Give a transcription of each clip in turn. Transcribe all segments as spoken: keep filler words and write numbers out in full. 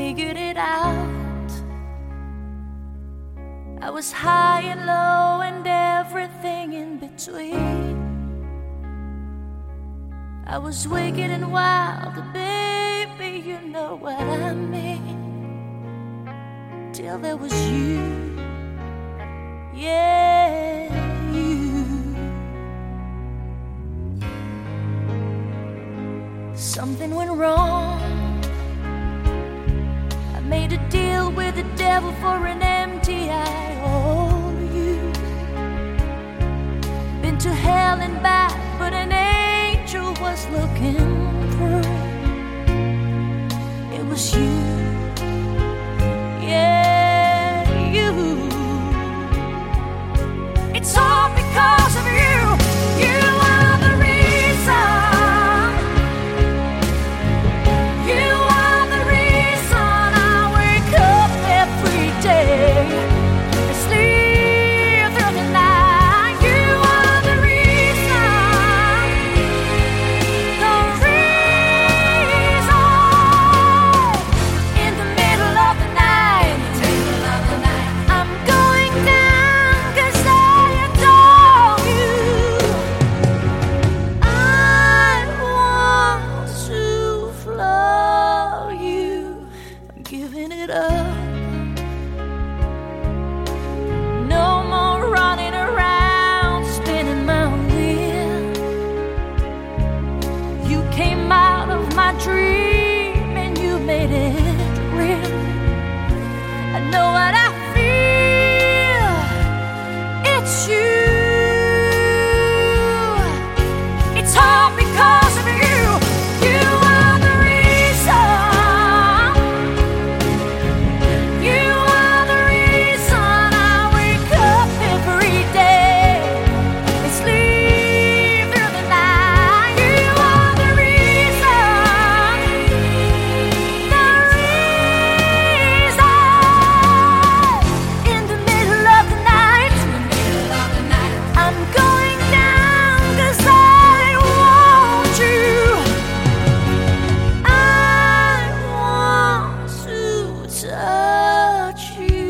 figured it out. I was high and low and everything in between. I was wicked and wild, baby, you know what I mean. Till there was you, yeah, you. Something went wrong. I made a deal with the devil for an empty I owe you. Been to hell and back, but an angel was looking through. It was you, yeah, you. It's all because of you. You are the reason. You are the reason I wake up every day and sleep through the night. You are the reason, the reason. In the middle of the night, I'm going down 'cause I adore you. I want to flow you. I'm giving it up. No more running around, spinning my wheel. You came out of my dream and you made it real. I know what I feel. It's you. It's all because of you. You are the reason. You are the reason I wake up every day and sleep through the night. You are the reason, the reason. In the middle of the night, I'm going down 'cause I want you. I want to touch you.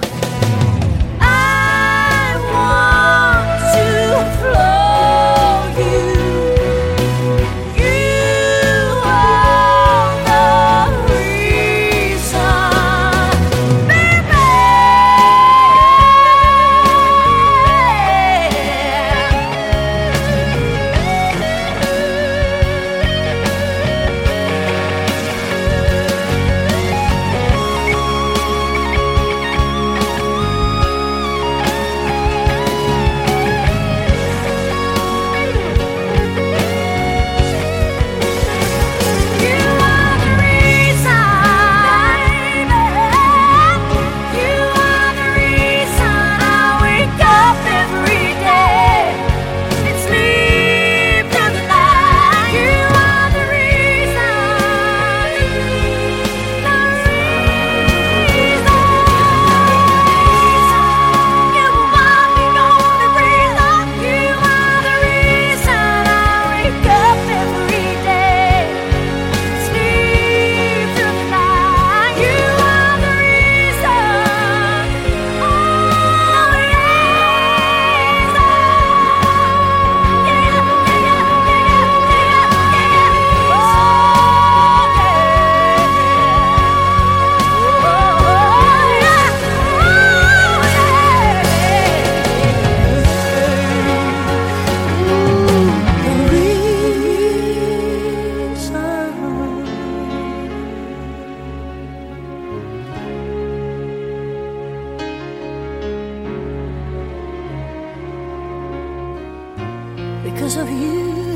I want to flow you. You are the reason, baby. You are the reason, baby. You are the reason I wake up every day and sleep through the night. You are the reason, the reason. You are the only reason. You are the reason I wake up every day, sleep through the night. You are the reason. Oh, yes. Yeah, yeah, yeah, yeah, yeah, yeah, yeah. Oh, because of you.